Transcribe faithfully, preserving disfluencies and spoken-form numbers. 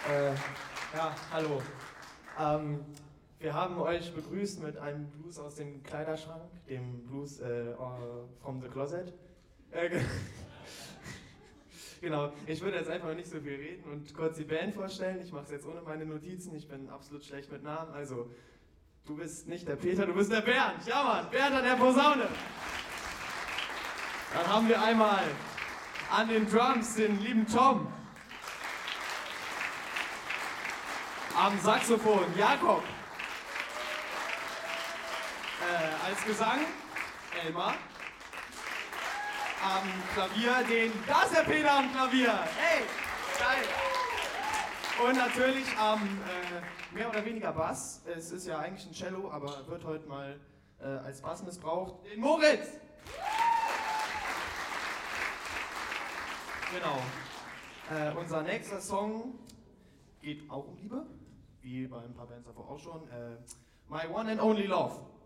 Äh, ja, hallo. Ähm, wir haben euch begrüßt mit einem Blues aus dem Kleiderschrank, dem Blues äh, from the Closet. Äh, genau, ich würde jetzt einfach nicht so viel reden und kurz die Band vorstellen. Ich mache es jetzt ohne meine Notizen, ich bin absolut schlecht mit Namen. Also, du bist nicht der Peter, du bist der Bernd. Ja Mann, Bernd an der Posaune. Dann haben wir einmal an den Drums den lieben Tom. Am Saxophon Jakob. Äh, als Gesang Elmar. Am Klavier den... Da ist der Peter am Klavier! Hey! Geil! Und natürlich am äh, mehr oder weniger Bass. Es ist ja eigentlich ein Cello, aber wird heute mal äh, als Bass missbraucht. Den Moritz! Genau. Äh, unser nächster Song geht auch um Liebe, wie bei ein paar Bands davor auch schon. Äh, My One and Only Love.